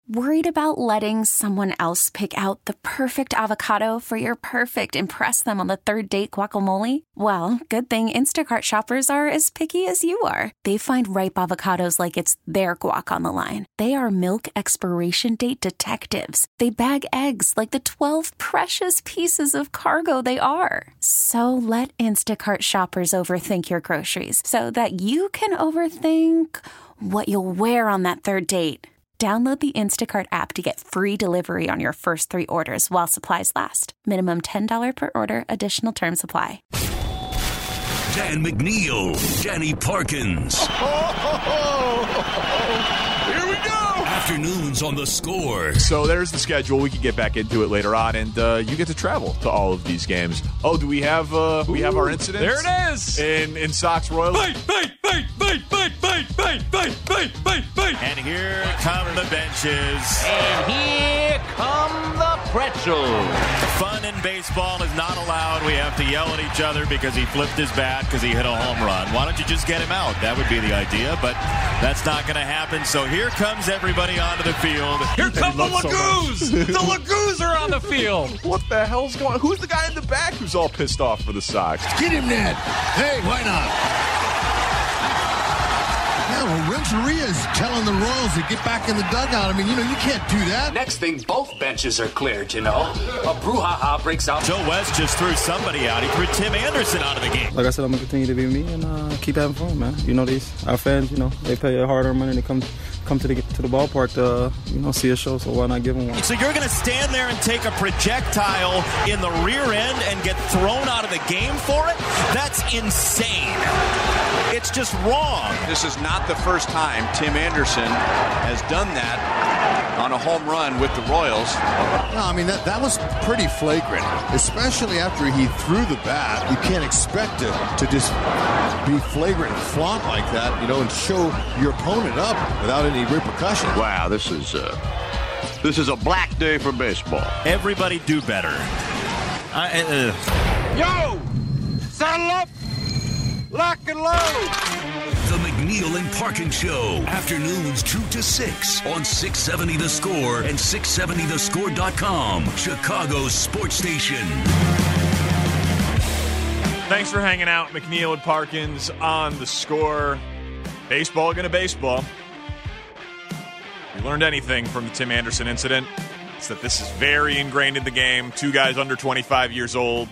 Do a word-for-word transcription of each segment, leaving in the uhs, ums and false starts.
Worried about letting someone else pick out the perfect avocado for your perfect impress them on the third date guacamole? Well, good thing Instacart shoppers are as picky as you are. They find ripe avocados like it's their guac on the line. They are milk expiration date detectives. They bag eggs like the twelve precious pieces of cargo they are. So let Instacart shoppers overthink your groceries so that you can overthink what you'll wear on that third date. Download the Instacart app to get free delivery on your first three orders while supplies last. Minimum ten dollars per order. Additional terms apply. Dan McNeil, Danny Parkins. Oh, oh, oh, oh. Here we go. Afternoons on The Score. So there's the schedule. We can get back into it later on, and uh, you get to travel to all of these games. Oh, do we have uh, we have our incidents? There it is. In in Sox Royals. Bite, bite, bite, bite, bite, bite, bite, bite, bite, bite, bite. And here come the benches. And here come the pretzels. Fun in baseball is not allowed. We have to yell at each other because he flipped his bat because he hit a home run. Why don't you just get him out? That would be the idea, but that's not going to happen. So here comes everybody onto the field. Here come the Lagoos. So the Lagoos are on the field. What the hell's going on? Who's the guy in the back who's all pissed off for the Sox? Get him, Ned. Hey, why not? Yeah, well, Renteria is telling the Royals to get back in the dugout. I mean, you know, you can't do that. Next thing, both benches are cleared, you know. A brouhaha breaks out. Joe West just threw somebody out. He threw Tim Anderson out of the game. Like I said, I'm going to continue to be me and uh, keep having fun, man. You know, these, our fans, you know, they pay a hard-earned money to come come to the to the ballpark to, uh, you know, see a show, so why not give them one? So you're going to stand there and take a projectile in the rear end and get thrown out of the game for it? That's insane. It's just wrong. This is not the first time Tim Anderson has done that on a home run with the Royals. No, I mean, that, that was pretty flagrant, especially after he threw the bat. You can't expect it to just be flagrant and flaunt like that, you know, and show your opponent up without any repercussions. Wow, this is uh, this is a black day for baseball. Everybody do better. I, uh, Yo! Saddle up! Lock and load! The McNeil and Parkins Show. Afternoons two to six on six seventy The Score and six seventy the score dot com. Chicago's sports station. Thanks for hanging out, McNeil and Parkins on The Score. Baseball gonna baseball. If you learned anything from the Tim Anderson incident, it's that this is very ingrained in the game. Two guys under twenty-five years old.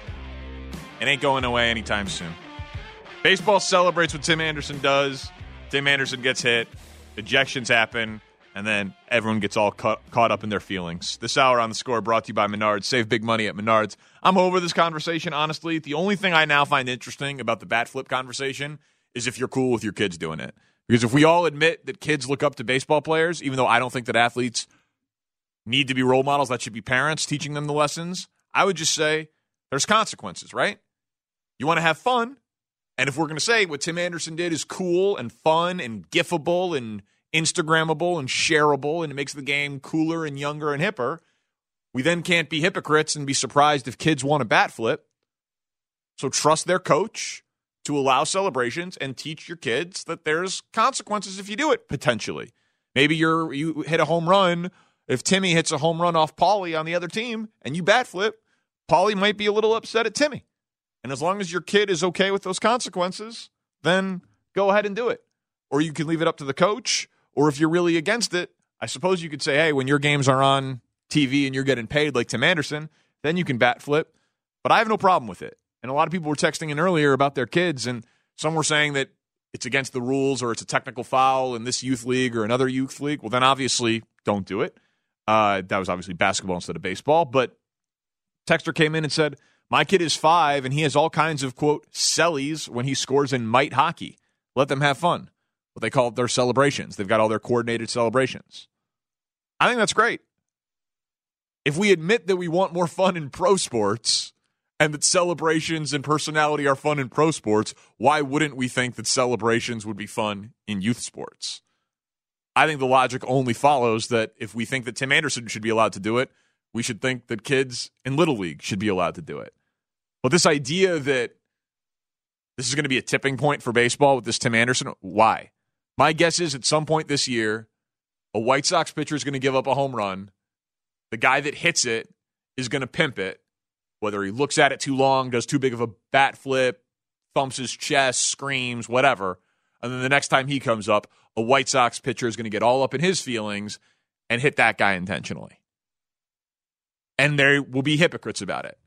It ain't going away anytime soon. Baseball celebrates what Tim Anderson does. Tim Anderson gets hit, ejections happen, and then everyone gets all ca- caught up in their feelings. This hour on The Score brought to you by Menards. Save big money at Menards. I'm over this conversation, honestly. The only thing I now find interesting about the bat flip conversation is if you're cool with your kids doing it. Because if we all admit that kids look up to baseball players, even though I don't think that athletes need to be role models, that should be parents teaching them the lessons, I would just say there's consequences, right? You want to have fun. And if we're going to say what Tim Anderson did is cool and fun and gifable and Instagrammable and shareable and it makes the game cooler and younger and hipper, we then can't be hypocrites and be surprised if kids want a bat flip. So trust their coach to allow celebrations and teach your kids that there's consequences if you do it, potentially. Maybe you're you hit a home run. If Timmy hits a home run off Paulie on the other team and you bat flip, Paulie might be a little upset at Timmy. And as long as your kid is okay with those consequences, then go ahead and do it. Or you can leave it up to the coach. Or if you're really against it, I suppose you could say, hey, when your games are on T V and you're getting paid like Tim Anderson, then you can bat flip. But I have no problem with it. And a lot of people were texting in earlier about their kids, and some were saying that it's against the rules or it's a technical foul in this youth league or another youth league. Well, then obviously don't do it. Uh, that was obviously basketball instead of baseball. But texter came in and said, my kid is five, and he has all kinds of, quote, sellies when he scores in mite hockey. Let them have fun. What they call their celebrations. They've got all their coordinated celebrations. I think that's great. If we admit that we want more fun in pro sports and that celebrations and personality are fun in pro sports, why wouldn't we think that celebrations would be fun in youth sports? I think the logic only follows that if we think that Tim Anderson should be allowed to do it, we should think that kids in Little League should be allowed to do it. But this idea that this is going to be a tipping point for baseball with this Tim Anderson, why? My guess is at some point this year, A White Sox pitcher is going to give up a home run. The guy that hits it is going to pimp it, whether he looks at it too long, does too big of a bat flip, thumps his chest, screams, whatever. And then the next time he comes up, a White Sox pitcher is going to get all up in his feelings and hit that guy intentionally. And there will be hypocrites about it.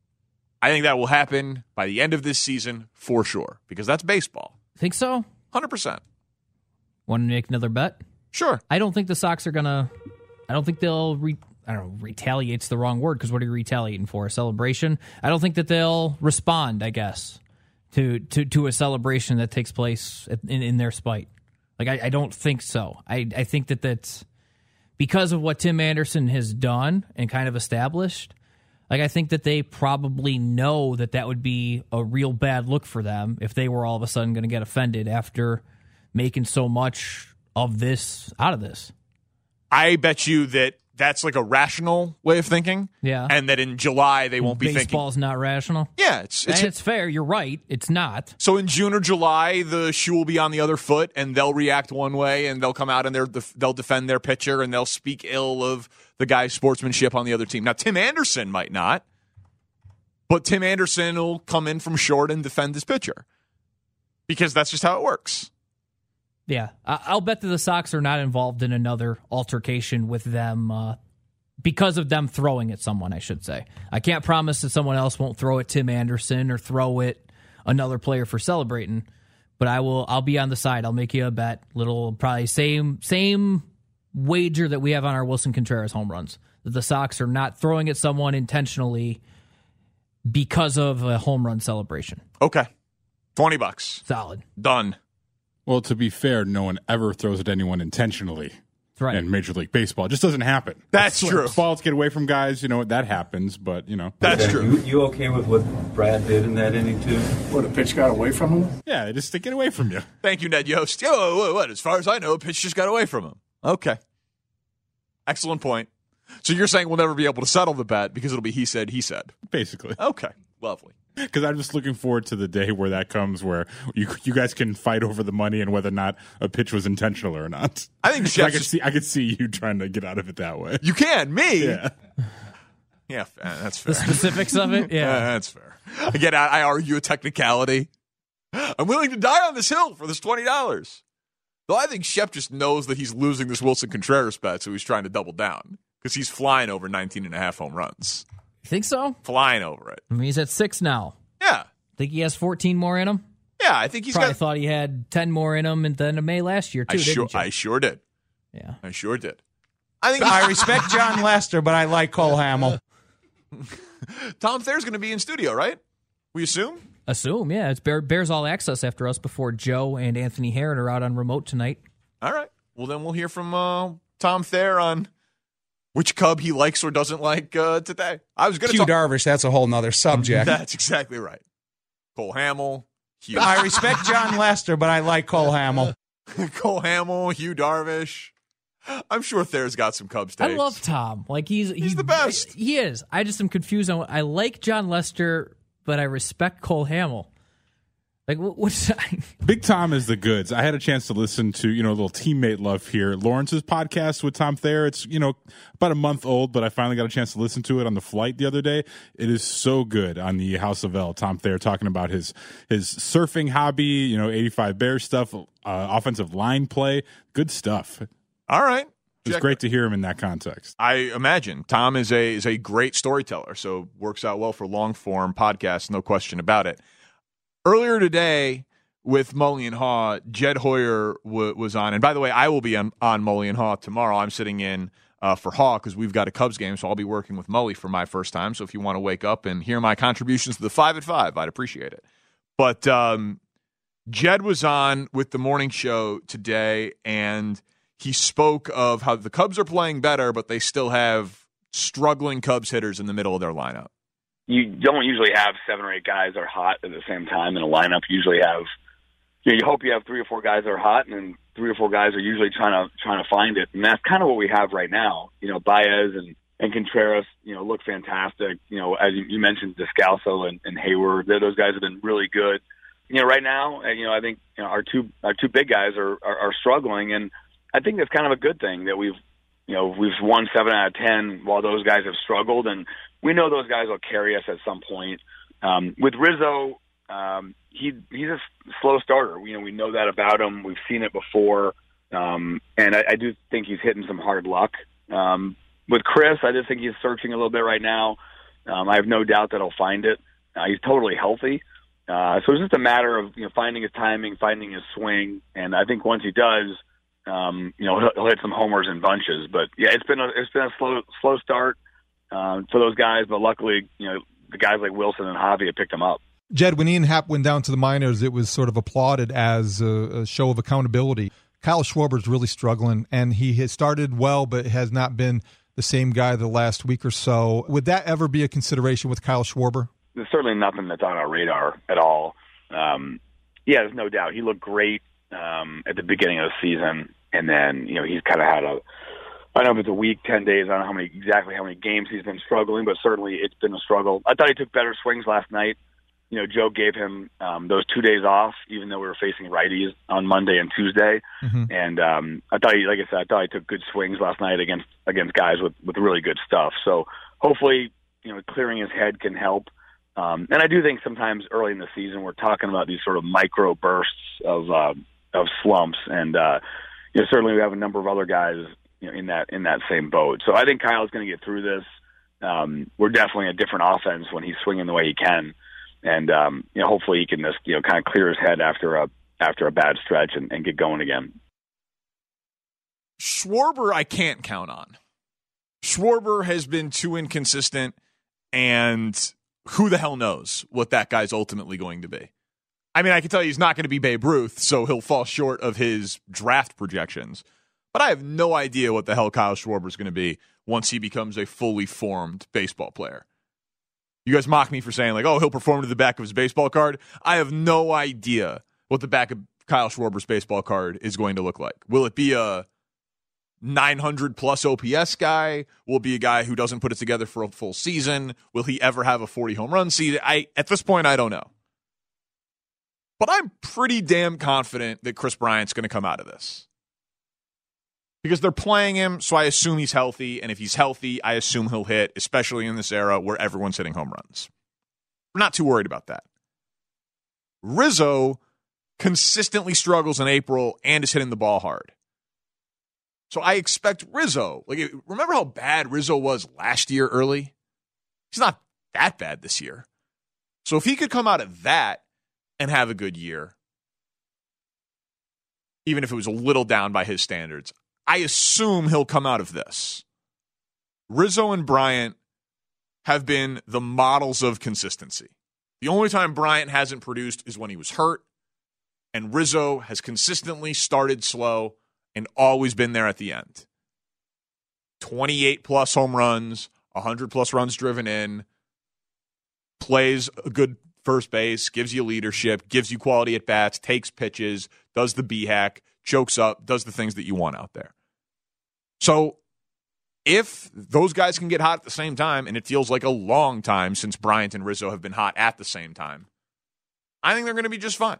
I think that will happen by the end of this season for sure, because that's baseball. Think so? one hundred percent. Want to make another bet? Sure. I don't think the Sox are going to, I don't think they'll, re, I don't know, retaliate's the wrong word, because what are you retaliating for? A celebration? I don't think that they'll respond, I guess, to to, to a celebration that takes place in, in their spite. Like, I, I don't think so. I, I think that that's because of what Tim Anderson has done and kind of established. Like, I think that they probably know that that would be a real bad look for them if they were all of a sudden going to get offended after making so much of this out of this. I bet you that that's like a rational way of thinking. Yeah. And that in July they won't be Baseball's thinking. Baseball's not rational? Yeah. It's, it's, and it's fair. You're right. It's not. So in June or July, the shoe will be on the other foot and they'll react one way and they'll come out and they're, they'll defend their pitcher and they'll speak ill of the guy's sportsmanship on the other team. Now, Tim Anderson might not, but Tim Anderson will come in from short and defend his pitcher because that's just how it works. Yeah, I'll bet that the Sox are not involved in another altercation with them uh, because of them throwing at someone, I should say. I can't promise that someone else won't throw at Tim Anderson or throw at another player for celebrating, but I will. I'll be on the side. I'll make you a bet. Little probably same same wager that we have on our Wilson Contreras home runs. That the Sox are not throwing at someone intentionally because of a home run celebration. Okay, twenty bucks. Solid. Done. Well, to be fair, no one ever throws at anyone intentionally. That's right. In Major League Baseball. It just doesn't happen. That's true. Balls get away from guys, you know, that happens, but, you know. That's okay. true. You, you okay with what Brad did in that inning, too? What, a pitch got away from him? Yeah, they just they get away from you. Thank you, Ned Yost. Yo, what, what? As far as I know, a pitch just got away from him. Okay. Excellent point. So you're saying we'll never be able to settle the bet because it'll be he said, he said. Basically. Okay. Lovely. Because I'm just looking forward to the day where that comes, where you you guys can fight over the money and whether or not a pitch was intentional or not. I think I could see I could see you trying to get out of it that way. You can, me. Yeah, yeah, that's fair. The specifics of it, yeah, uh, that's fair. Again, I, I argue a technicality. I'm willing to die on this hill for this twenty dollars. Though I think Shep just knows that he's losing this Wilson Contreras bet, so he's trying to double down because he's flying over nineteen and a half home runs. You think so? Flying over it. I mean, he's at six now. Yeah. Think he has fourteen more in him? Yeah, I think he's Probably got... thought he had ten more in him at the end of May last year, too, I didn't sure, you? I sure did. Yeah. I sure did. I think I respect John Lester, but I like Cole Hamill. Tom Thayer's going to be in studio, right? We assume? Assume, yeah. It's Bear, Bears All Access after us before Joe and Anthony Herron are out on remote tonight. All right. Well, then we'll hear from uh, Tom Thayer on which Cub he likes or doesn't like uh, today. I was going to Hugh talk. Darvish, that's a whole nother subject. That's exactly right. Cole Hamill, Hugh. I respect John Lester, but I like Cole Hamill. Cole Hamill, Hugh Darvish. I'm sure Thayer's got some Cubs takes. I love Tom. Like he's he's he, the best. He is. I just am confused on. I like John Lester, but I respect Cole Hamill. Like what's Big Tom is the goods. I had a chance to listen to, you know, a little teammate love here, Lawrence's podcast with Tom Thayer. It's, you know, about a month old, but I finally got a chance to listen to it on the flight the other day. It is so good on the House of L. Tom Thayer talking about his his surfing hobby, you know, eighty-five Bears stuff, uh, offensive line play, good stuff. All right. It's great to hear him in that context. I imagine Tom is a is a great storyteller, so works out well for long form podcasts, no question about it. Earlier today with Mully and Haw, Jed Hoyer w- was on. And by the way, I will be on, on Mully and Haw tomorrow. I'm sitting in uh, for Haw because we've got a Cubs game, so I'll be working with Mully for my first time. So if you want to wake up and hear my contributions to the five at five, I'd appreciate it. But um, Jed was on with the morning show today, and he spoke of how the Cubs are playing better, but they still have struggling Cubs hitters in the middle of their lineup. You don't usually have seven or eight guys that are hot at the same time in a lineup. You usually have, you know, you hope you have three or four guys that are hot, and then three or four guys are usually trying to trying to find it. And that's kind of what we have right now. You know, Baez and, and Contreras, you know, look fantastic. You know, as you, you mentioned, Descalso and, and Hayward, those guys have been really good. You know, right now, you know, I think you know, our two our two big guys are, are are struggling, and I think that's kind of a good thing that we've, you know, we've won seven out of ten while those guys have struggled, and we know those guys will carry us at some point. Um, with Rizzo, um, he he's a slow starter. You know, we know that about him. We've seen it before, um, and I, I do think he's hitting some hard luck. Um, with Chris, I just think he's searching a little bit right now. Um, I have no doubt that he'll find it. Uh, he's totally healthy. Uh, so it's just a matter of, you know, finding his timing, finding his swing, and I think once he does, um, you know, he'll, he'll hit some homers in bunches. But yeah, it's been a it's been a slow slow start uh, for those guys, but luckily, you know, the guys like Wilson and Javi have picked him up. Jed, when Ian Happ went down to the minors, it was sort of applauded as a, a show of accountability. Kyle Schwarber's really struggling, and he has started well, but has not been the same guy the last week or so. Would that ever be a consideration with Kyle Schwarber? There's certainly nothing that's on our radar at all. Um, yeah, there's no doubt. He looked great um, at the beginning of the season, and then, you know, he's kind of had a, I don't know if it's a week, ten days, I don't know how many exactly how many games he's been struggling, but certainly it's been a struggle. I thought he took better swings last night. You know, Joe gave him um, those two days off, even though we were facing righties on Monday and Tuesday. Mm-hmm. And um, I thought he, like I said, I thought he took good swings last night against against guys with, with really good stuff. So hopefully, you know, clearing his head can help. Um, and I do think sometimes early in the season we're talking about these sort of micro bursts of uh, of slumps, and uh, you know, certainly we have a number of other guys, you know, in that in that same boat. So I think Kyle's going to get through this. Um, we're definitely a different offense when he's swinging the way he can, and um, you know, hopefully he can just, you know, kind of clear his head after a after a bad stretch and, and get going again. Schwarber, I can't count on. Schwarber has been too inconsistent, and who the hell knows what that guy's ultimately going to be. I mean, I can tell you he's not going to be Babe Ruth, so he'll fall short of his draft projections. But I have no idea what the hell Kyle Schwarber is going to be once he becomes a fully formed baseball player. You guys mock me for saying, like, oh, he'll perform to the back of his baseball card. I have no idea what the back of Kyle Schwarber's baseball card is going to look like. Will it be a nine hundred plus O P S guy? Will it be a guy who doesn't put it together for a full season? Will he ever have a forty home run season? I, at this point, I don't know. But I'm pretty damn confident that Chris Bryant's going to come out of this. Because they're playing him, so I assume he's healthy. And if he's healthy, I assume he'll hit, especially in this era where everyone's hitting home runs. We're not too worried about that. Rizzo consistently struggles in April and is hitting the ball hard. So I expect Rizzo. Like, remember how bad Rizzo was last year early? He's not that bad this year. So if he could come out of that and have a good year, even if it was a little down by his standards, I assume he'll come out of this. Rizzo and Bryant have been the models of consistency. The only time Bryant hasn't produced is when he was hurt, and Rizzo has consistently started slow and always been there at the end. twenty-eight plus home runs, one hundred plus runs driven in, plays a good first base, gives you leadership, gives you quality at bats, takes pitches, does the B-hack, chokes up, does the things that you want out there. So if those guys can get hot at the same time, and it feels like a long time since Bryant and Rizzo have been hot at the same time, I think they're going to be just fine.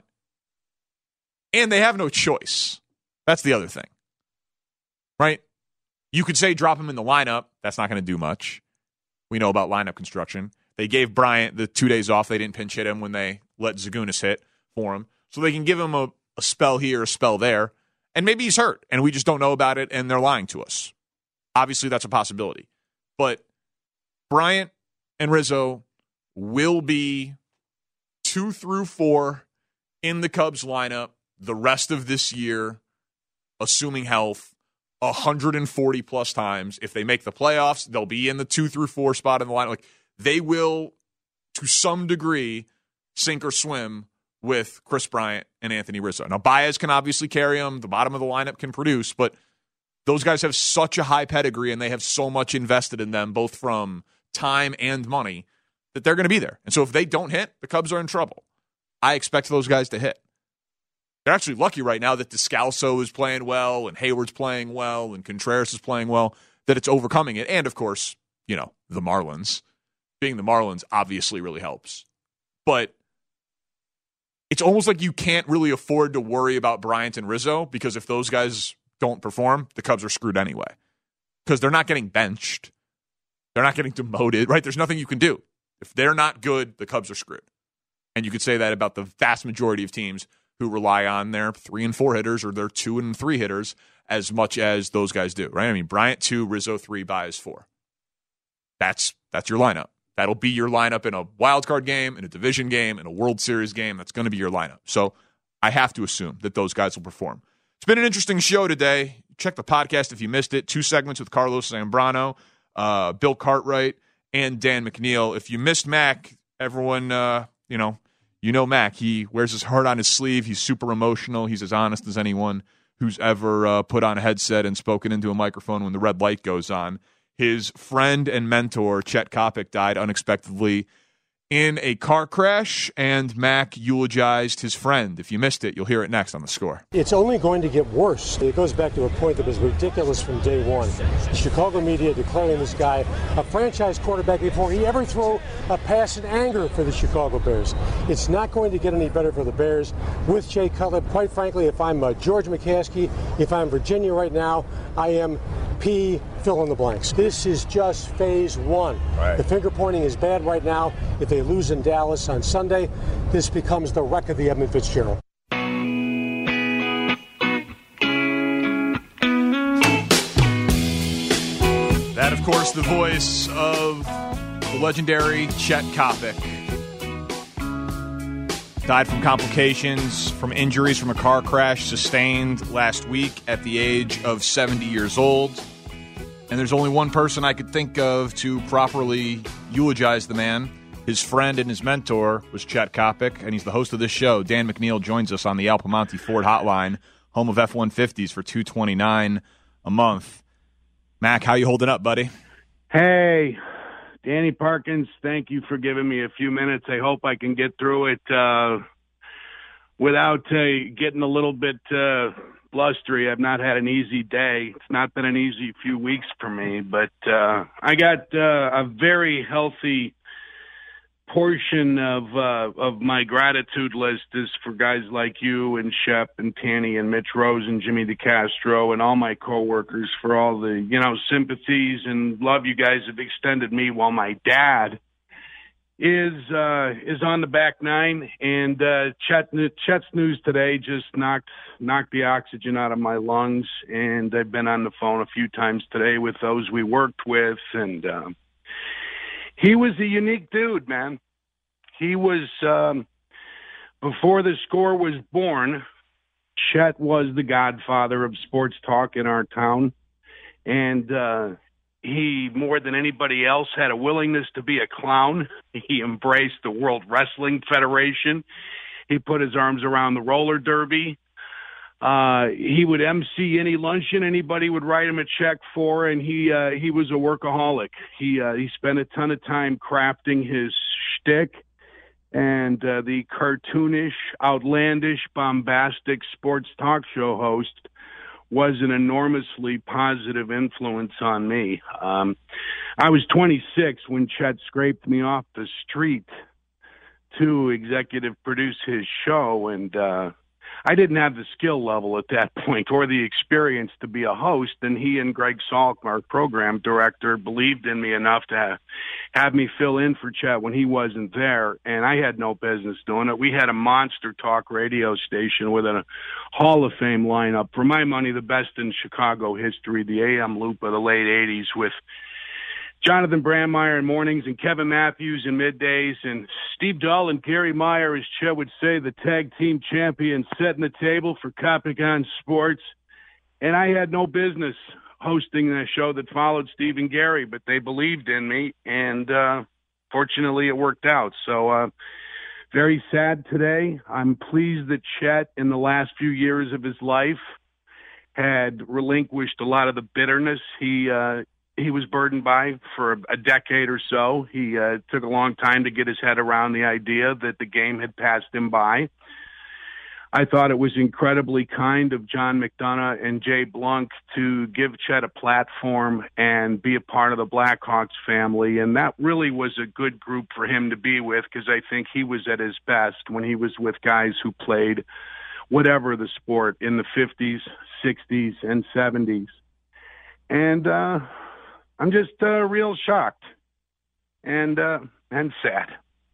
And they have no choice. That's the other thing, right? You could say drop him in the lineup. That's not going to do much. We know about lineup construction. They gave Bryant the two days off. They didn't pinch hit him when they let Zagunis hit for him. So they can give him a, a spell here, a spell there. And maybe he's hurt, and we just don't know about it, and they're lying to us. Obviously, that's a possibility. But Bryant and Rizzo will be two through four in the Cubs lineup the rest of this year, assuming health, one hundred forty plus times. If they make the playoffs, they'll be in the two through four spot in the lineup. Like, they will, to some degree, sink or swim with Chris Bryant and Anthony Rizzo. Now, Baez can obviously carry them. The bottom of the lineup can produce, but those guys have such a high pedigree and they have so much invested in them, both from time and money, that they're going to be there. And so if they don't hit, the Cubs are in trouble. I expect those guys to hit. They're actually lucky right now that Descalso is playing well and Hayward's playing well and Contreras is playing well, that it's overcoming it. And, of course, you know, the Marlins. Being the Marlins obviously really helps. But it's almost like you can't really afford to worry about Bryant and Rizzo, because if those guys don't perform, the Cubs are screwed anyway. Because they're not getting benched. They're not getting demoted, right? There's nothing you can do. If they're not good, the Cubs are screwed. And you could say that about the vast majority of teams who rely on their three and four hitters or their two and three hitters as much as those guys do, right? I mean, Bryant two, Rizzo three, Baez four. That's that's your lineup. That'll be your lineup in a wild card game, in a division game, in a World Series game. That's going to be your lineup. So I have to assume that those guys will perform. It's been an interesting show today. Check the podcast if you missed it. Two segments with Carlos Zambrano, uh, Bill Cartwright, and Dan McNeil. If you missed Mac, everyone, uh, you know, you know Mac. He wears his heart on his sleeve. He's super emotional. He's as honest as anyone who's ever uh, put on a headset and spoken into a microphone when the red light goes on. His friend and mentor, Chet Kopik, died unexpectedly in a car crash, and Mac eulogized his friend. If you missed it, you'll hear it next on The Score. It's only going to get worse. It goes back to a point that was ridiculous from day one. The Chicago media declaring this guy a franchise quarterback before he ever threw a pass in anger for the Chicago Bears. It's not going to get any better for the Bears with Jay Cutler. Quite frankly, if I'm uh, George McCaskey, if I'm Virginia right now, I am P, fill in the blanks. This is just phase one. Right. The finger pointing is bad right now. If they lose in Dallas on Sunday, this becomes the wreck of the Edmund Fitzgerald. That, of course, the voice of the legendary Chet Kopik. Died from complications from injuries from a car crash sustained last week at the age of seventy years old. And there's only one person I could think of to properly eulogize the man. His friend and his mentor was Chet Kopik, and he's the host of this show. Dan McNeil joins us on the Al Piemonte Ford Hotline, home of F one fifties for two twenty-nine a month. Mac, how you holding up, buddy? Hey, Danny Parkins, thank you for giving me a few minutes. I hope I can get through it uh, without uh, getting a little bit uh, blustery. I've not had an easy day. It's not been an easy few weeks for me, but uh, I got uh, a very healthy portion of uh, of my gratitude list is for guys like you and Shep and Tanny and Mitch Rose and Jimmy DeCastro and all my coworkers for all the, you know, sympathies and love you guys have extended me while my dad is uh, is on the back nine. And uh, Chet, Chet's news today just knocked knocked the oxygen out of my lungs. And I've been on the phone a few times today with those we worked with, and um, he was a unique dude, man. He was, um, before the Score was born, Chet was the godfather of sports talk in our town. And uh, he, more than anybody else, had a willingness to be a clown. He embraced the World Wrestling Federation. He put his arms around the roller derby. Uh, he would M C any luncheon anybody would write him a check for, and he uh, he was a workaholic. He uh, he spent a ton of time crafting his shtick, and uh, the cartoonish, outlandish, bombastic sports talk show host was an enormously positive influence on me. Um, I was twenty-six when Chet scraped me off the street to executive produce his show, and uh, I didn't have the skill level at that point or the experience to be a host, and he and Greg Salk, our program director, believed in me enough to have me fill in for Chet when he wasn't there, and I had no business doing it. We had a monster talk radio station with a Hall of Fame lineup. For my money, the best in Chicago history, the A M loop of the late eighties with Jonathan Brandmeier in mornings and Kevin Matthews in middays and Steve Dahl and Gary Meyer, as Chet would say, the tag team champions, setting the table for Kopik on Sports. And I had no business hosting a show that followed Steve and Gary, but they believed in me, and uh, fortunately it worked out. So uh, very sad today. I'm pleased that Chet, in the last few years of his life, had relinquished a lot of the bitterness he uh, he was burdened by for a decade or so. He uh, took a long time to get his head around the idea that the game had passed him by. I thought it was incredibly kind of John McDonough and Jay Blunk to give Chet a platform and be a part of the Blackhawks family. And that really was a good group for him to be with, because I think he was at his best when he was with guys who played whatever the sport in the fifties, sixties, and seventies. And uh, I'm just uh, real shocked and uh, and sad.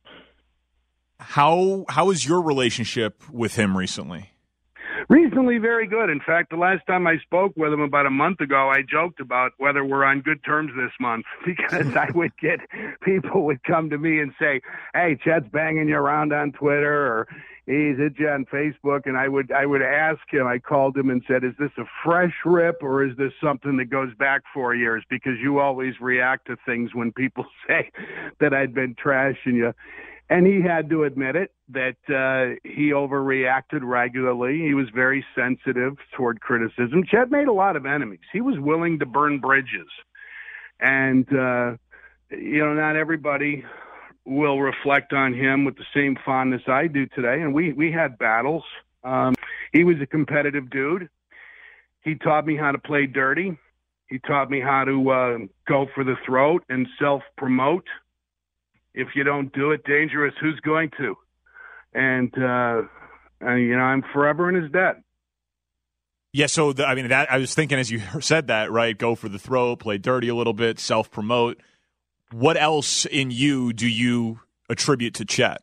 How how is your relationship with him recently? Recently, very good. In fact, the last time I spoke with him about a month ago, I joked about whether we're on good terms this month because I would get people would come to me and say, "Hey, Chet's banging you around on Twitter," or "He's hit you on Facebook," and I would I would ask him. I called him and said, "Is this a fresh rip or is this something that goes back four years?" Because you always react to things when people say that I'd been trashing you. And he had to admit it, that uh, he overreacted regularly. He was very sensitive toward criticism. Chet made a lot of enemies. He was willing to burn bridges. And, uh, you know, not everybody will reflect on him with the same fondness I do today. And we, we had battles. Um, he was a competitive dude. He taught me how to play dirty. He taught me how to uh, go for the throat and self-promote. If you don't do it, dangerous, who's going to? And, uh, and, you know, I'm forever in his debt. Yeah, so, the, I mean, that I was thinking as you said that, right, go for the throat, play dirty a little bit, self-promote. What else in you do you attribute to Chet?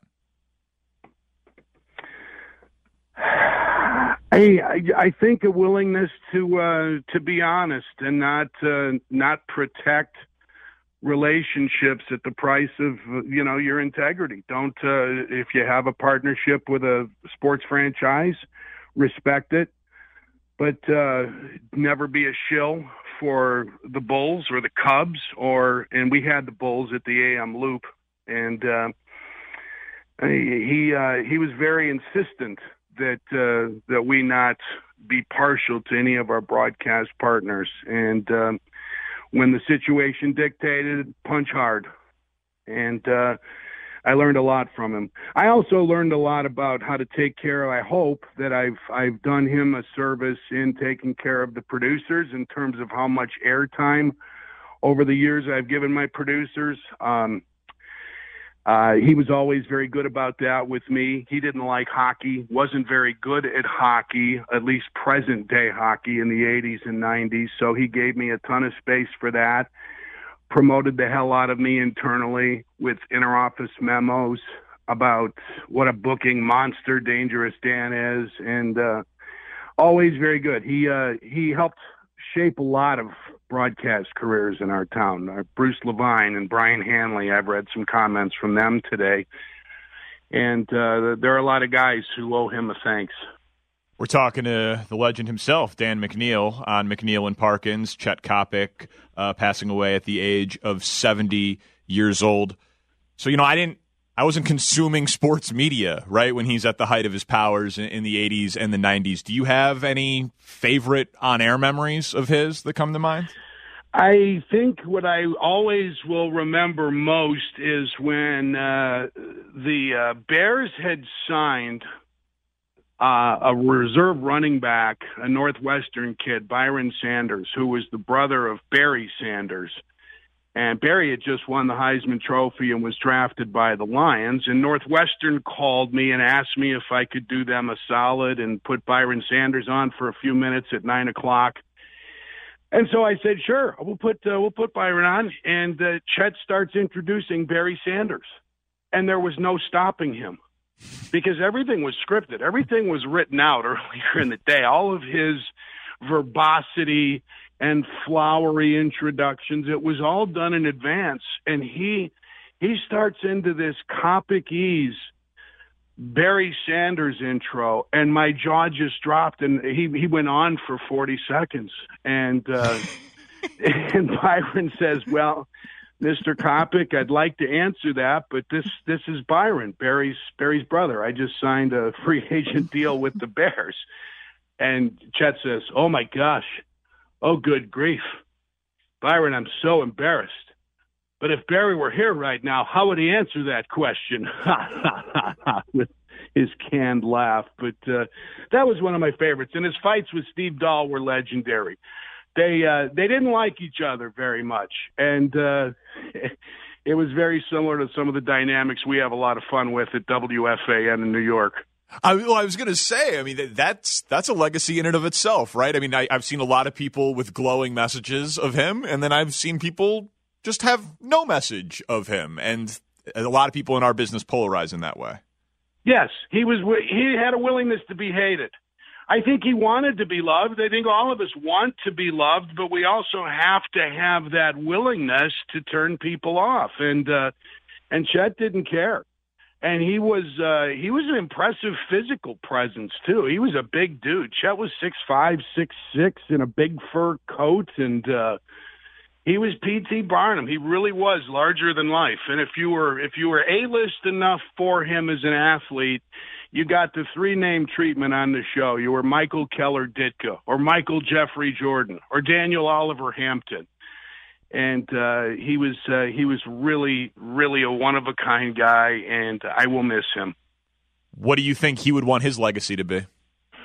I, I, I think a willingness to uh, to be honest and not uh, not protect relationships at the price of, you know, your integrity. Don't, uh, if you have a partnership with a sports franchise, respect it, but uh, never be a shill for the Bulls or the Cubs, or, and we had the Bulls at the A M Loop, and uh, he uh, he was very insistent that uh, that we not be partial to any of our broadcast partners, and um, when the situation dictated, punch hard. And uh, I learned a lot from him. I also learned a lot about how to take care of, I hope that I've I've done him a service in taking care of the producers in terms of how much airtime over the years I've given my producers. Um, Uh, he was always very good about that with me. He didn't like hockey, wasn't very good at hockey, at least present day hockey in the eighties and nineties. So he gave me a ton of space for that, promoted the hell out of me internally with interoffice memos about what a booking monster Dangerous Dan is. And, uh, always very good. He, uh, he helped shape a lot of broadcast careers in our town. Uh, Bruce Levine and Brian Hanley, I've read some comments from them today. And uh, there are a lot of guys who owe him a thanks. We're talking to the legend himself, Dan McNeil, on McNeil and Parkins. Chet Coppock uh, passing away at the age of seventy years old. So, you know, I didn't, I wasn't consuming sports media, right, when he's at the height of his powers in, in the eighties and the nineties. Do you have any favorite on-air memories of his that come to mind? I think what I always will remember most is when uh, the uh, Bears had signed uh, a reserve running back, a Northwestern kid, Byron Sanders, who was the brother of Barry Sanders. And Barry had just won the Heisman Trophy and was drafted by the Lions. And Northwestern called me and asked me if I could do them a solid and put Byron Sanders on for a few minutes at nine o'clock. And so I said, sure, we'll put uh, we'll put Byron on. And uh, Chet starts introducing Barry Sanders. And there was no stopping him because everything was scripted. Everything was written out earlier in the day. All of his verbosity and flowery introductions, it was all done in advance. And he he starts into this Coppock-ese Barry Sanders intro, and my jaw just dropped, and he he went on for forty seconds. And uh, and Byron says, well, Mister Coppock, I'd like to answer that, but this this is Byron, Barry's Barry's brother. I just signed a free agent deal with the Bears. And Chet says, oh, my gosh. Oh, good grief. Byron, I'm so embarrassed. But if Barry were here right now, how would he answer that question? With his canned laugh. But uh, that was one of my favorites. And his fights with Steve Dahl were legendary. They uh, they didn't like each other very much. And uh, it was very similar to some of the dynamics we have a lot of fun with at W F A N in New York. I, well, I was going to say, I mean, that's that's a legacy in and of itself, right? I mean, I, I've seen a lot of people with glowing messages of him, and then I've seen people just have no message of him, and a lot of people in our business polarize in that way. Yes, he was. He had a willingness to be hated. I think he wanted to be loved. I think all of us want to be loved, but we also have to have that willingness to turn people off. And uh, and Chet didn't care. And he was uh, he was an impressive physical presence too. He was a big dude. Chet was six five, six six in a big fur coat, and uh, he was P T Barnum. He really was larger than life. And if you were if you were A-list enough for him as an athlete, you got the three-name treatment on the show. You were Michael Keller Ditka, or Michael Jeffrey Jordan, or Daniel Oliver Hampton. And uh, he was uh, he was really, really a one-of-a-kind guy, and I will miss him. What do you think he would want his legacy to be?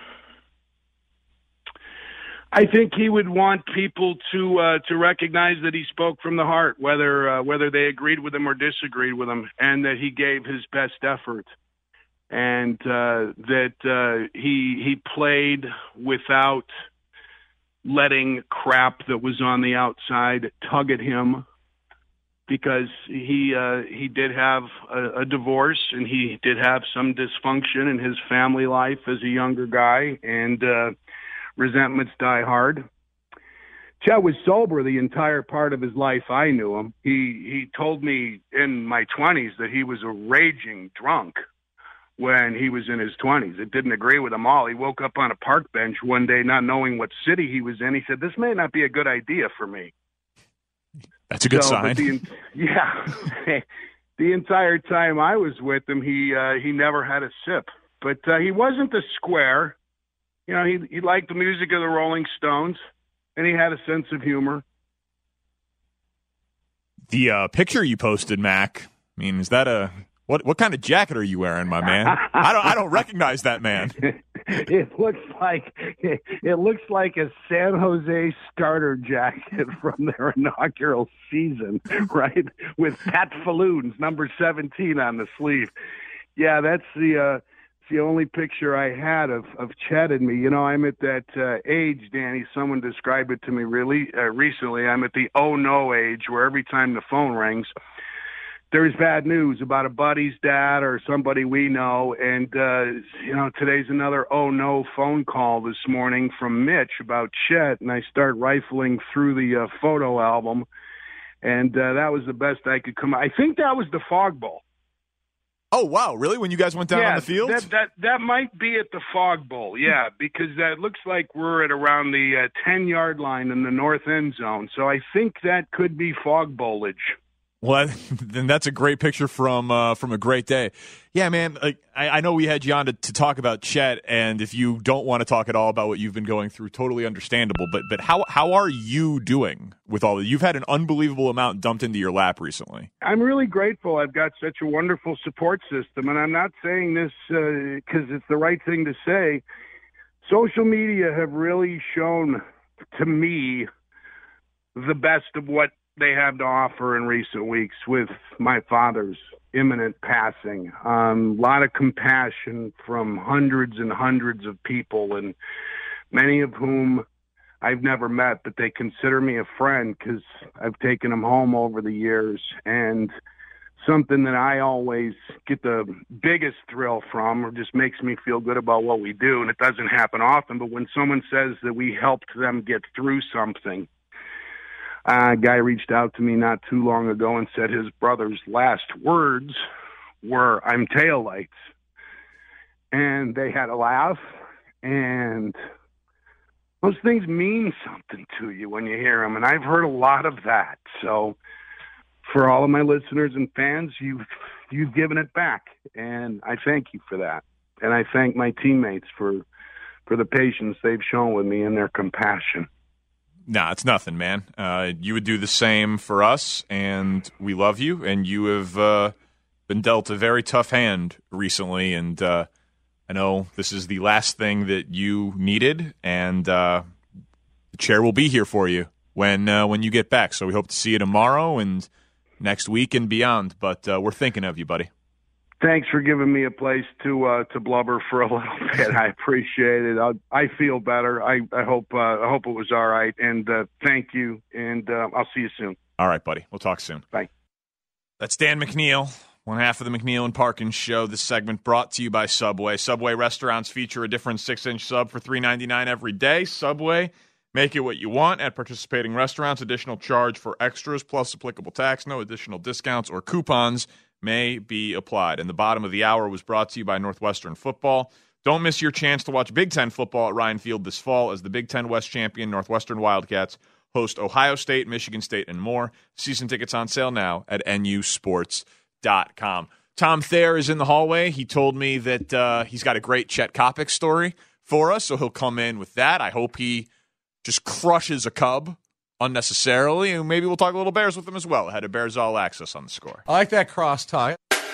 I think he would want people to uh, to recognize that he spoke from the heart, whether uh, whether they agreed with him or disagreed with him, and that he gave his best effort, and uh, that uh, he he played without letting crap that was on the outside tug at him, because he uh, he did have a, a divorce, and he did have some dysfunction in his family life as a younger guy, and uh, resentments die hard. Chet was sober the entire part of his life I knew him. He he told me in my twenties that he was a raging drunk when he was in his twenties. It didn't agree with him all. He woke up on a park bench one day not knowing what city he was in. He said, "This may not be a good idea for me." That's a good so, sign. The, yeah. The entire time I was with him, he uh, he never had a sip. But uh, he wasn't a square. You know, he he liked the music of the Rolling Stones, and he had a sense of humor. The uh, picture you posted, Mac, I mean, is that a... What what kind of jacket are you wearing, my man? I don't I don't recognize that man. It looks like it looks like a San Jose starter jacket from their inaugural season, right? With Pat Falloon's number seventeen on the sleeve. Yeah, that's the uh, it's the only picture I had of of Chet and me. You know, I'm at that uh, age, Danny. Someone described it to me really uh, recently. I'm at the oh no age, where every time the phone rings, there's bad news about a buddy's dad or somebody we know. And, uh, you know, today's another oh no phone call this morning from Mitch about Chet. And I start rifling through the uh, photo album. And uh, that was the best I could come. I think that was the Fog Bowl. Oh, wow. Really? When you guys went down yeah, on the field? That, that, that might be at the Fog Bowl. Yeah, because that looks like we're at around the uh, ten-yard line in the north end zone. So I think that could be Fog Bowlage. Well, then that's a great picture from uh, from a great day. Yeah, man, like, I, I know we had you on to, to talk about Chet, and if you don't want to talk at all about what you've been going through, totally understandable. But but how how are you doing with all that? You've had an unbelievable amount dumped into your lap recently. I'm really grateful. I've got such a wonderful support system, and I'm not saying this because uh, it's the right thing to say. Social media have really shown to me the best of what they have to offer in recent weeks with my father's imminent passing. A um, lot of compassion from hundreds and hundreds of people, and many of whom I've never met, but they consider me a friend because I've taken them home over the years. And something that I always get the biggest thrill from, or just makes me feel good about what we do, and it doesn't happen often, but when someone says that we helped them get through something. Uh, a guy reached out to me not too long ago and said his brother's last words were, "I'm taillights." And they had a laugh, and those things mean something to you when you hear them, and I've heard a lot of that. So for all of my listeners and fans, you've, you've given it back, and I thank you for that. And I thank my teammates for, for the patience they've shown with me and their compassion. Nah, it's nothing, man. Uh, you would do the same for us, and we love you, and you have uh, been dealt a very tough hand recently, and uh, I know this is the last thing that you needed, and uh, the chair will be here for you when uh, when you get back, so we hope to see you tomorrow and next week and beyond, but uh, we're thinking of you, buddy. Thanks for giving me a place to uh, to blubber for a little bit. I appreciate it. I, I feel better. I, I hope uh, I hope it was all right. And uh, thank you. And uh, I'll see you soon. All right, buddy. We'll talk soon. Bye. That's Dan McNeil, one half of the McNeil and Parkins Show. This segment brought to you by Subway. Subway restaurants feature a different six-inch sub for three ninety-nine every day. Subway, make it what you want at participating restaurants. Additional charge for extras plus applicable tax. No additional discounts or coupons may be applied. And the bottom of the hour was brought to you by Northwestern Football. Don't miss your chance to watch Big Ten football at Ryan Field this fall as the Big Ten West champion Northwestern Wildcats host Ohio State, Michigan State, and more. Season tickets on sale now at N U sports dot com. Tom Thayer is in the hallway. He told me that uh, he's got a great Chet Kopic story for us, so he'll come in with that. I hope he just crushes a Cub unnecessarily, and maybe we'll talk a little Bears with him as well ahead of Bears All Access on the Score. I like that cross tie.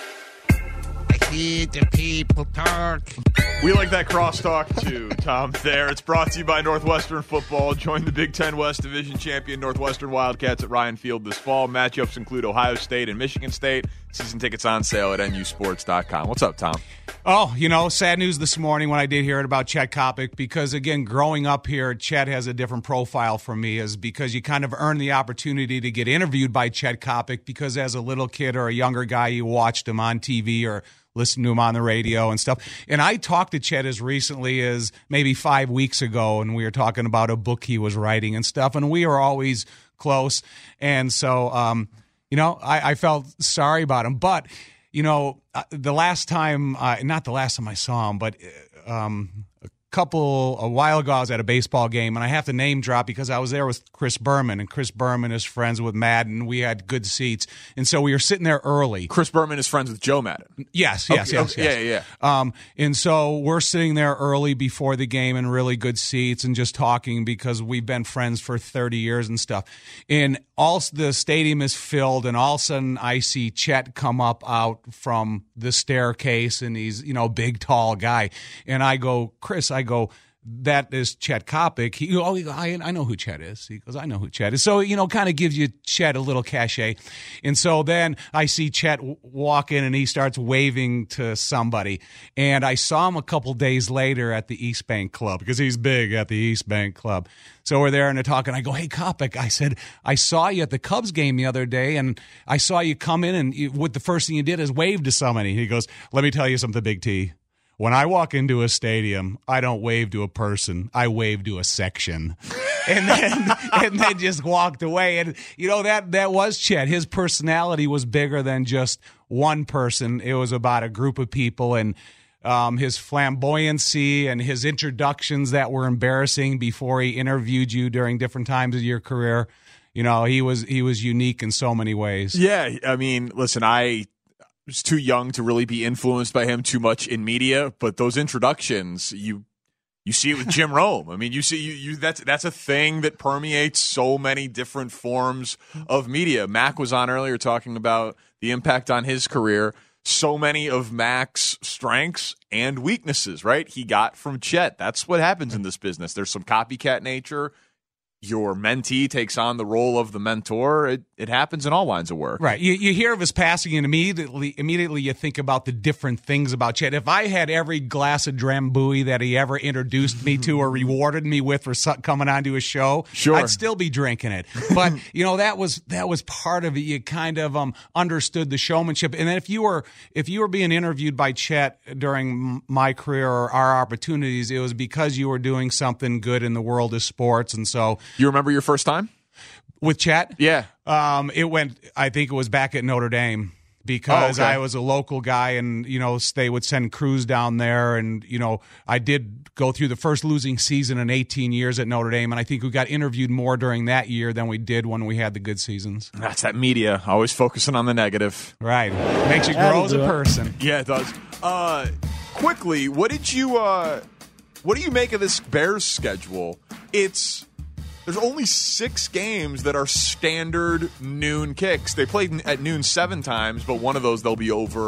I hear the people talk. We like that crosstalk too, Tom Thayer. It's brought to you by Northwestern Football. Join the Big Ten West Division champion Northwestern Wildcats at Ryan Field this fall. Matchups include Ohio State and Michigan State. Season tickets on sale at N U sports dot com. What's up, Tom? Oh, you know, sad news this morning when I did hear it about Chet Kopic, because, again, growing up here, Chet has a different profile for me, is because you kind of earn the opportunity to get interviewed by Chet Kopic because as a little kid or a younger guy, you watched him on T V or listened to him on the radio and stuff. And I talked to Chet as recently as maybe five weeks ago, and we were talking about a book he was writing and stuff, and we were always close. And so, um, you know, I, I felt sorry about him. But, you know, the last time, uh, not the last time I saw him, but um, a couple, a while ago, I was at a baseball game, and I have to name drop because I was there with Chris Berman, and Chris Berman is friends with Madden. We had good seats, and so we were sitting there early. Chris Berman is friends with Joe Madden. Yes, yes, okay, yes, okay, yes. Yeah, yeah, yeah. Um, and so we're sitting there early before the game in really good seats and just talking because we've been friends for thirty years and stuff. And all the stadium is filled, and all of a sudden I see Chet come up out from the staircase, and he's, you know, big, tall guy. And I go, Chris, I go, that is Chet Kopic. He, oh, I, I know who Chet is. He goes, I know who Chet is. So, you know, kind of gives you Chet a little cachet. And so then I see Chet walk in, and he starts waving to somebody. And I saw him a couple days later at the East Bank Club because he's big at the East Bank Club. So we're there and they're talking. I go, hey, Kopic, I said, I saw you at the Cubs game the other day, and I saw you come in, and you, what the first thing you did is wave to somebody. He goes, let me tell you something, Big T. When I walk into a stadium, I don't wave to a person. I wave to a section. And then and then just walked away. And, you know, that, that was Chet. His personality was bigger than just one person. It was about a group of people, and um, his flamboyancy and his introductions that were embarrassing before he interviewed you during different times of your career. You know, he was he was unique in so many ways. Yeah, I mean, listen, I was too young to really be influenced by him too much in media, but those introductions, you you see it with Jim Rome. I mean, you see you, you that's that's a thing that permeates so many different forms of media. Mac was on earlier talking about the impact on his career. So many of Mac's strengths and weaknesses, right? He got from Chet. That's what happens in this business. There's some copycat nature. Your mentee takes on the role of the mentor. It it happens in all lines of work. Right. You you hear of his passing, and immediately immediately you think about the different things about Chet. If I had every glass of Drambuie that he ever introduced me to or rewarded me with for coming onto a show, sure, I'd still be drinking it. But you know, that was that was part of it. You kind of um understood the showmanship. And then if you were if you were being interviewed by Chet during my career or our opportunities, it was because you were doing something good in the world of sports. And so, you remember your first time with Chet? Yeah. Um, it went, I think it was back at Notre Dame because oh, okay. I was a local guy, and, you know, they would send crews down there. And, you know, I did go through the first losing season in eighteen years at Notre Dame. And I think we got interviewed more during that year than we did when we had the good seasons. That's that media, always focusing on the negative. Right. Makes you grow as a person. Yeah, it does. Uh, quickly, what did you, uh, what do you make of this Bears schedule? It's, There's only six games that are standard noon kicks. They played at noon seven times, but one of those they'll be over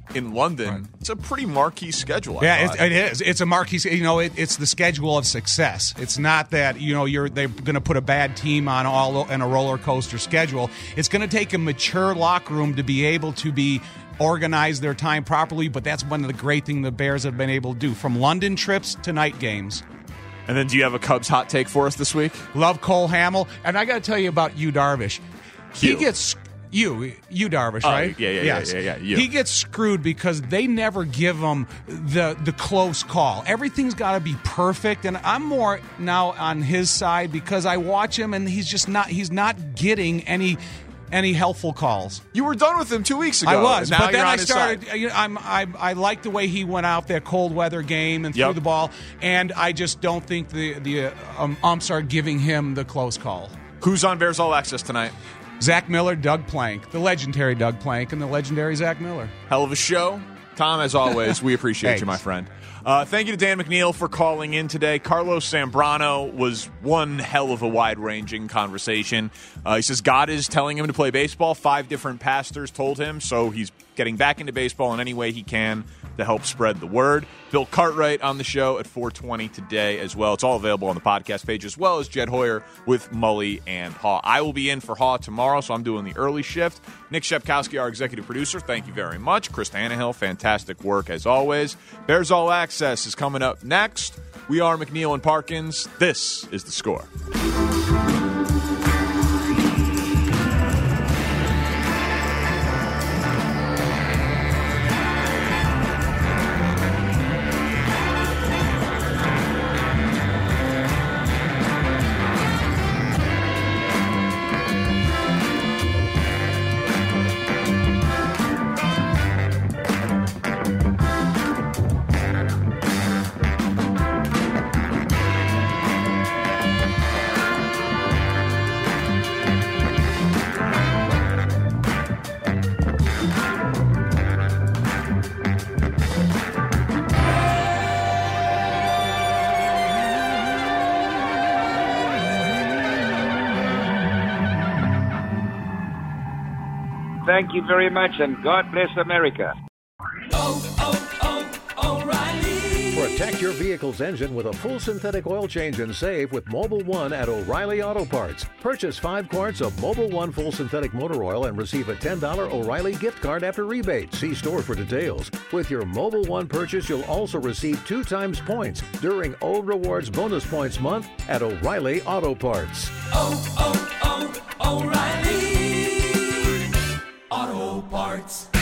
in London. Right. It's a pretty marquee schedule. I yeah, thought. it, it is. It's a marquee. You know, it, it's the schedule of success. It's not that you know you're they're going to put a bad team on all in a roller coaster schedule. It's going to take a mature locker room to be able to be organize their time properly. But that's one of the great things the Bears have been able to do, from London trips to night games. And then, do you have a Cubs hot take for us this week? Love Cole Hamel, and I got to tell you about Yu Darvish. He Q. gets. You, you Darvish, oh, right? Yeah, yeah, yes. yeah, yeah, yeah. He gets screwed because they never give him the the close call. Everything's got to be perfect, and I'm more now on his side because I watch him, and he's just not. He's not getting any any helpful calls. You were done with him two weeks ago. I was, now but then you're on I his started. side. You know, I'm, I I like the way he went out that cold weather game and Yep. threw the ball, and I just don't think the the uh, um, umps are giving him the close call. Who's on Bears All Access tonight? Zach Miller, Doug Plank, the legendary Doug Plank, and the legendary Zach Miller. Hell of a show. Tom, as always, we appreciate you, my friend. Uh, thank you to Dan McNeil for calling in today. Carlos Zambrano was one hell of a wide-ranging conversation. Uh, he says God is telling him to play baseball. Five different pastors told him, so he's getting back into baseball in any way he can to help spread the word. Bill Cartwright on the show at four twenty today as well. It's all available on the podcast page, as well as Jed Hoyer with Mully and Haw. I will be in for Haw tomorrow, so I'm doing the early shift. Nick Shepkowski, our executive producer, thank you very much. Chris Tannehill, fantastic work as always. Bears All Access is coming up next. We are McNeil and Parkins. This is The Score. Thank you very much, and God bless America. Protect your vehicle's engine with a full synthetic oil change and save with Mobil one at O'Reilly Auto Parts. Purchase five quarts of Mobil one full synthetic motor oil and receive a ten dollars O'Reilly gift card after rebate. See store for details. With your Mobil one purchase, you'll also receive two times points during O Rewards Bonus Points Month at O'Reilly Auto Parts. Oh, oh, oh, O'Reilly Auto Parts.